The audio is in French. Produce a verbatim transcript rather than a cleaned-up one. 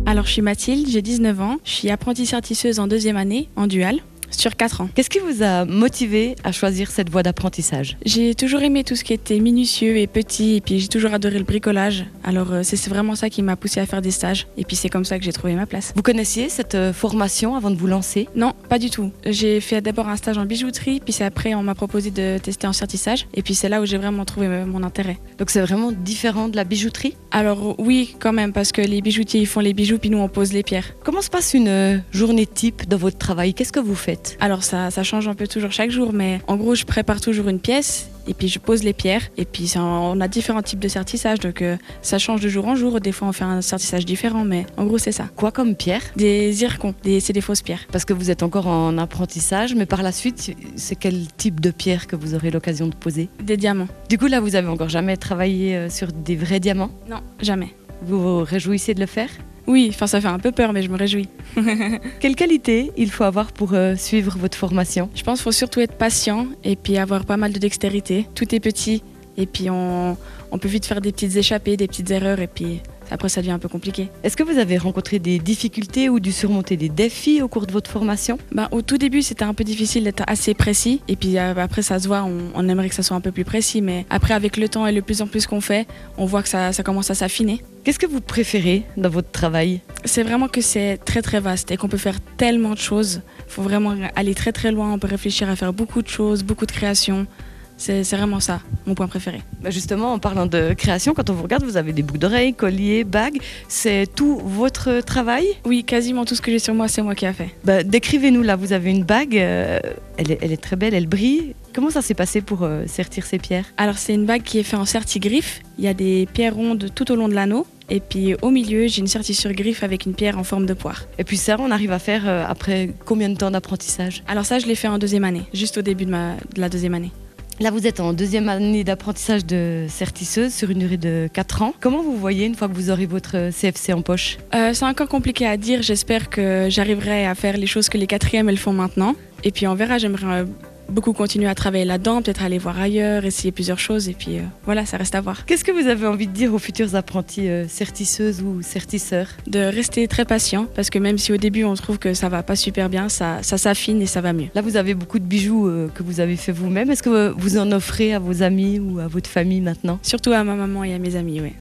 Alors je suis Mathilde, j'ai dix-neuf ans, je suis apprentie sertisseuse en deuxième année, en dual, sur quatre ans. Qu'est-ce qui vous a motivé à choisir cette voie d'apprentissage? J'ai toujours aimé tout ce qui était minutieux et petit, et puis j'ai toujours adoré le bricolage. Alors euh, c'est c'est vraiment ça qui m'a poussée à faire des stages, et puis c'est comme ça que j'ai trouvé ma place. Vous connaissiez cette euh, formation avant de vous lancer? Non, pas du tout. J'ai fait d'abord un stage en bijouterie, puis c'est après on m'a proposé de tester en sertissage, et puis c'est là où j'ai vraiment trouvé euh, mon intérêt. Donc c'est vraiment différent de la bijouterie? Alors oui, quand même, parce que les bijoutiers ils font les bijoux, puis nous on pose les pierres. Comment se passe une euh, journée type dans votre travail? Qu'est-ce que vous faites? Alors ça, ça change un peu toujours chaque jour, mais en gros je prépare toujours une pièce et puis je pose les pierres et puis ça, on a différents types de sertissage, donc euh, ça change de jour en jour. Des fois on fait un sertissage différent, mais en gros c'est ça. Quoi comme pierre? Des zircons, des, c'est des fausses pierres. Parce que vous êtes encore en apprentissage, mais par la suite, c'est quel type de pierre que vous aurez l'occasion de poser? Des diamants. Du coup là, vous avez encore jamais travaillé euh, sur des vrais diamants? Non, jamais. Vous vous réjouissez de le faire? Oui, enfin ça fait un peu peur, mais je me réjouis. Quelle qualité il faut avoir pour euh, suivre votre formation? Je pense qu'il faut surtout être patient et puis avoir pas mal de dextérité. Tout est petit et puis on, on peut vite faire des petites échappées, des petites erreurs et puis après ça devient un peu compliqué. Est-ce que vous avez rencontré des difficultés ou dû surmonter des défis au cours de votre formation? Ben, au tout début c'était un peu difficile d'être assez précis et puis euh, après ça se voit, on, on aimerait que ça soit un peu plus précis, mais après avec le temps et le plus en plus qu'on fait, on voit que ça, ça commence à s'affiner. Qu'est-ce que vous préférez dans votre travail? C'est vraiment que c'est très très vaste et qu'on peut faire tellement de choses. Il faut vraiment aller très très loin, on peut réfléchir à faire beaucoup de choses, beaucoup de créations. C'est c'est vraiment ça, mon point préféré. Bah justement, en parlant de création, quand on vous regarde, vous avez des boucles d'oreilles, colliers, bagues. C'est tout votre travail? Oui, quasiment tout ce que j'ai sur moi, c'est moi qui ai fait. Bah, décrivez-nous là, vous avez une bague, euh, elle, est, elle est très belle, elle brille. Comment ça s'est passé pour euh, sertir ces pierres? Alors c'est une bague qui est faite en serti-griffe. Il y a des pierres rondes tout au long de l'anneau. Et puis au milieu, j'ai une sertissure griffe avec une pierre en forme de poire. Et puis ça, on arrive à faire euh, après combien de temps d'apprentissage? Alors ça, je l'ai fait en deuxième année, juste au début de, ma, de la deuxième année. Là, vous êtes en deuxième année d'apprentissage de sertisseuse sur une durée de quatre ans. Comment vous voyez une fois que vous aurez votre C F C en poche? euh, C'est encore compliqué à dire. J'espère que j'arriverai à faire les choses que les quatrièmes elles font maintenant. Et puis on verra, j'aimerais beaucoup continuer à travailler là-dedans, peut-être aller voir ailleurs, essayer plusieurs choses. Et puis euh, voilà, ça reste à voir. Qu'est-ce que vous avez envie de dire aux futurs apprentis euh, sertisseuses ou sertisseurs? De rester très patient, parce que même si au début on trouve que ça va pas super bien, ça, ça s'affine et ça va mieux. Là, vous avez beaucoup de bijoux euh, que vous avez fait vous-même. Est-ce que vous en offrez à vos amis ou à votre famille maintenant? Surtout à ma maman et à mes amis, oui.